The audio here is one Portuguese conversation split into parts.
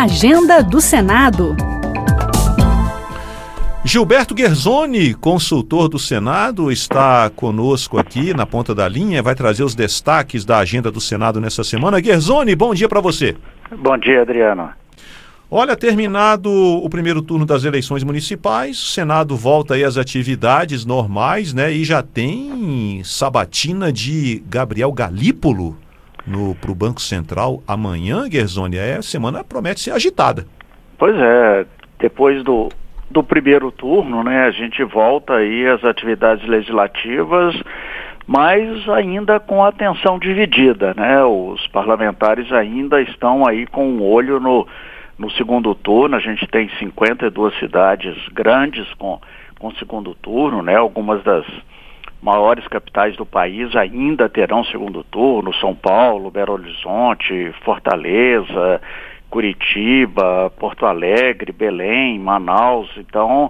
Agenda do Senado. Gilberto Guerzoni, consultor do Senado, está conosco aqui na ponta da linha, vai trazer os destaques da agenda do Senado nessa semana. Guerzoni, bom dia para você. Bom dia, Adriano. Olha, terminado o primeiro turno das eleições municipais, o Senado volta aí às atividades normais, né? E já tem sabatina de Gabriel Galípolo para o Banco Central amanhã, Guerzoni. A semana promete ser agitada. Pois é, depois do primeiro turno, né, a gente volta aí às atividades legislativas, mas ainda com a atenção dividida, né? Os parlamentares ainda estão aí com um olho no segundo turno. A gente tem 52 cidades grandes com segundo turno, né? Algumas das maiores capitais do país ainda terão segundo turno: São Paulo, Belo Horizonte, Fortaleza, Curitiba, Porto Alegre, Belém, Manaus. Então,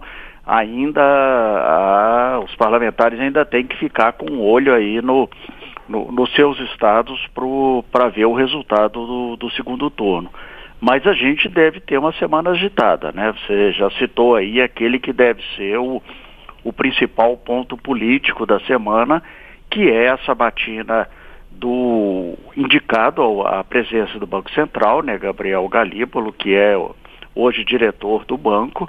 os parlamentares ainda têm que ficar com um olho aí nos seus estados para ver o resultado do segundo turno. Mas a gente deve ter uma semana agitada, né? Você já citou aí aquele que deve ser o principal ponto político da semana, que é a sabatina do indicado à presidência do Banco Central, né, Gabriel Galípolo, que é hoje diretor do banco.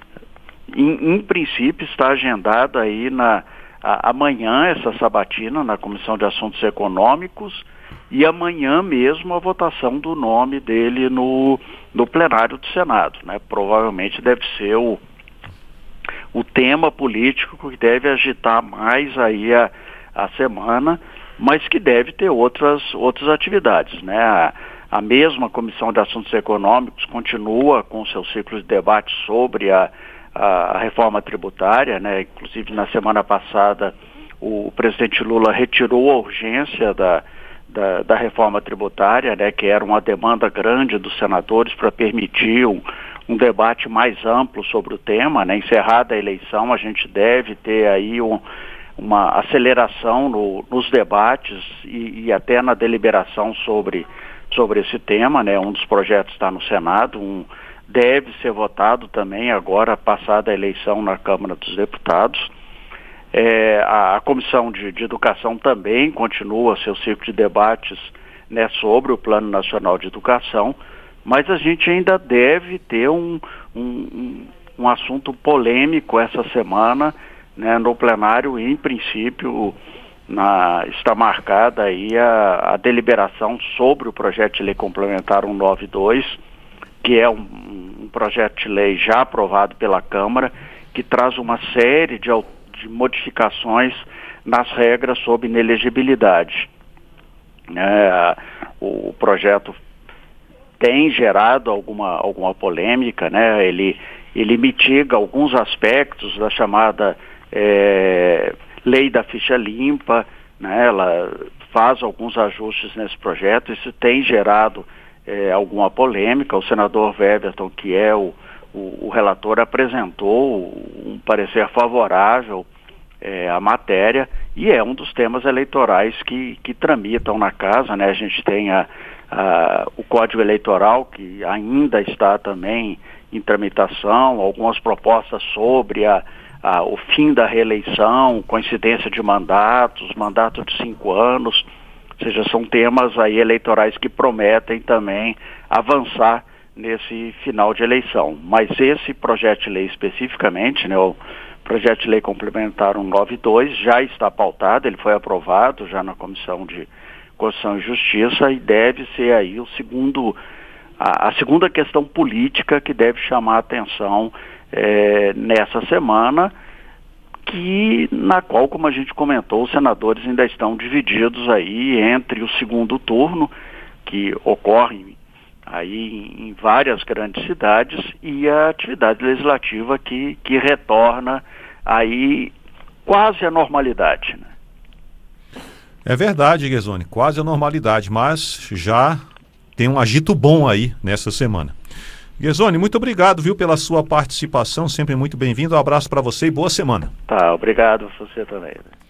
Em princípio está agendada aí amanhã essa sabatina na Comissão de Assuntos Econômicos, e amanhã mesmo a votação do nome dele no plenário do Senado, né? Provavelmente deve ser o tema político que deve agitar mais aí a semana, mas que deve ter outras atividades, né? A mesma Comissão de Assuntos Econômicos continua com seu ciclo de debate sobre a reforma tributária, né? Inclusive na semana passada o presidente Lula retirou a urgência da reforma tributária, né? Que era uma demanda grande dos senadores para permitir um debate mais amplo sobre o tema, né? Encerrada a eleição, a gente deve ter aí uma aceleração nos debates e até na deliberação sobre esse tema, né? Um dos projetos está no Senado, deve ser votado também agora, passada a eleição, na Câmara dos Deputados. A Comissão de Educação também continua seu ciclo de debates, né, sobre o Plano Nacional de Educação, mas a gente ainda deve ter um assunto polêmico essa semana, né, no plenário. Em princípio, está marcada aí a deliberação sobre o projeto de lei complementar 192, que é um projeto de lei já aprovado pela Câmara, que traz uma série de modificações nas regras sobre inelegibilidade. O projeto tem gerado alguma polêmica, né? Ele mitiga alguns aspectos da chamada lei da ficha limpa, né? Ela faz alguns ajustes nesse projeto. Isso tem gerado alguma polêmica. O senador Weverton, que é o relator, apresentou um parecer favorável à matéria, e é um dos temas eleitorais que tramitam na casa, né? A gente tem o Código Eleitoral, que ainda está também em tramitação, algumas propostas sobre o fim da reeleição, coincidência de mandato de 5 anos, ou seja, são temas aí eleitorais que prometem também avançar nesse final de eleição. Mas esse projeto de lei especificamente, né, o projeto de lei complementar 192, já está pautado, ele foi aprovado já na Comissão de Constituição e Justiça, e deve ser aí a segunda questão política que deve chamar a atenção nessa semana, na qual, como a gente comentou, os senadores ainda estão divididos aí entre o segundo turno, que ocorre aí em várias grandes cidades, e a atividade legislativa que retorna aí quase à normalidade, né? É verdade, Guerzoni, quase a normalidade, mas já tem um agito bom aí nessa semana. Guerzoni, muito obrigado, viu, pela sua participação, sempre muito bem-vindo. Um abraço para você e boa semana. Tá, obrigado a você também.